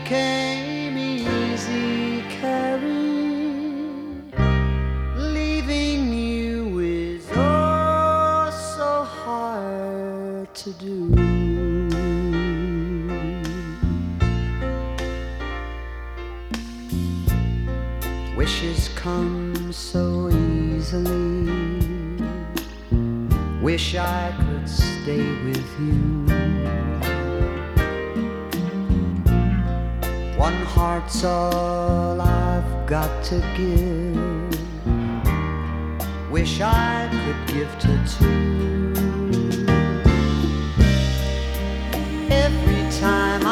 became easy carry, leaving you is oh so hard to do. Wishes come so easily. Wish I could stay with you. One heart's all I've got to give. Wish I could give to two. Every time